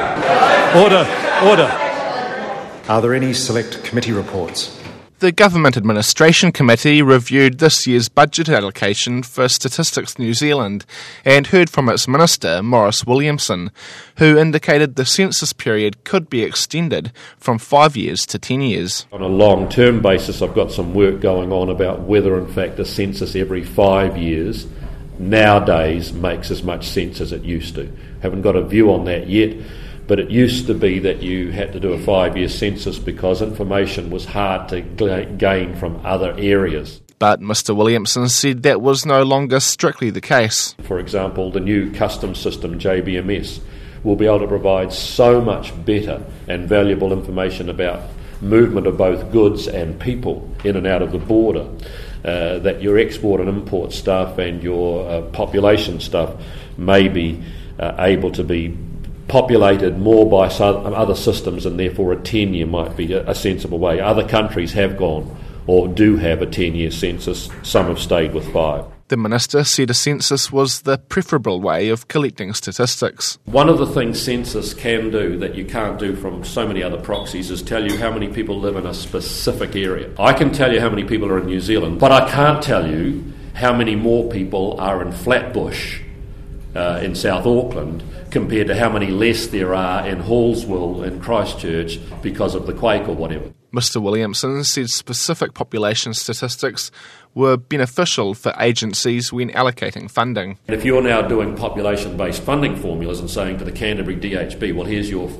Order. Are there any select committee reports? The Government Administration Committee reviewed this year's budget allocation for Statistics New Zealand and heard from its Minister, Maurice Williamson, who indicated the census period could be extended from 5 years to 10 years. On a long-term basis, I've got some work going on about whether, in fact, a census every 5 years nowadays makes as much sense as it used to. Haven't got a view on that yet. But it used to be that you had to do a 5-year census because information was hard to gain from other areas. But Mr Williamson said that was no longer strictly the case. For example, the new customs system, JBMS, will be able to provide so much better and valuable information about movement of both goods and people in and out of the border, that your export and import stuff and your population stuff may be able to be populated more by other systems, and therefore a 10-year might be a sensible way. Other countries have gone or do have a 10-year census. Some have stayed with 5. The Minister said a census was the preferable way of collecting statistics. One of the things census can do that you can't do from so many other proxies is tell you how many people live in a specific area. I can tell you how many people are in New Zealand, but I can't tell you how many more people are in Flatbush in South Auckland compared to how many less there are in Hallsville and Christchurch because of the quake or whatever. Mr Williamson said specific population statistics were beneficial for agencies when allocating funding. And if you're now doing population-based funding formulas and saying to the Canterbury DHB, well, here's your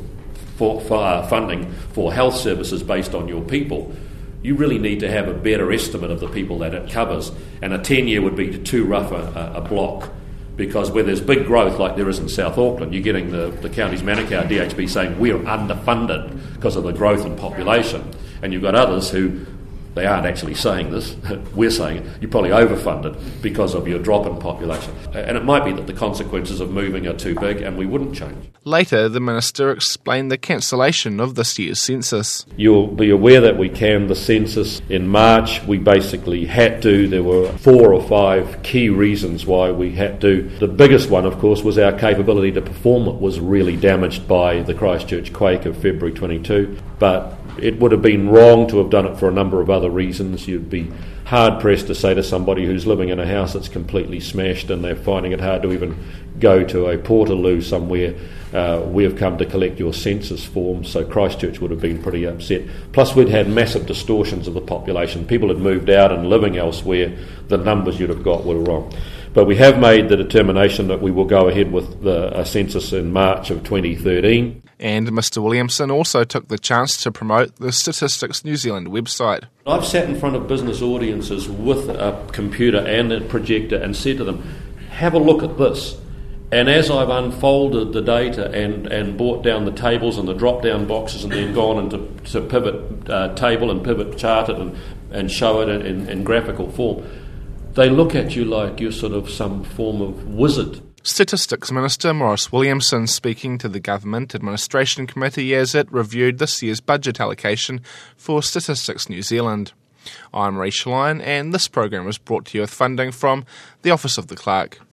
funding for health services based on your people, you really need to have a better estimate of the people that it covers. And a 10-year would be too rough a block. Because where there's big growth like there is in South Auckland, you're getting the county's Manukau DHB saying we're underfunded because of the growth in population. And you've got others who, they aren't actually saying this, we're saying it, you're probably overfunded because of your drop in population. And it might be that the consequences of moving are too big and we wouldn't change. Later, the Minister explained the cancellation of this year's census. You'll be aware that we canned the census in March. We basically had to. There were 4 or 5 key reasons why we had to. The biggest one, of course, was our capability to perform it was really damaged by the Christchurch quake of February 22. But it would have been wrong to have done it for a number of other reasons. You'd be hard-pressed to say to somebody who's living in a house that's completely smashed and they're finding it hard to even go to a Portaloo somewhere, we have come to collect your census form, so Christchurch would have been pretty upset. Plus we'd had massive distortions of the population. People had moved out and living elsewhere. The numbers you'd have got were wrong. But we have made the determination that we will go ahead with a census in March of 2013. And Mr Williamson also took the chance to promote the Statistics New Zealand website. I've sat in front of business audiences with a computer and a projector and said to them, have a look at this. And as I've unfolded the data and brought down the tables and the drop-down boxes and then gone into pivot table and pivot chart it and show it in graphical form, they look at you like you're sort of some form of wizard. Statistics Minister Maurice Williamson speaking to the Government Administration Committee as it reviewed this year's budget allocation for Statistics New Zealand. I'm Rachel Lyon, and this program was brought to you with funding from the Office of the Clerk.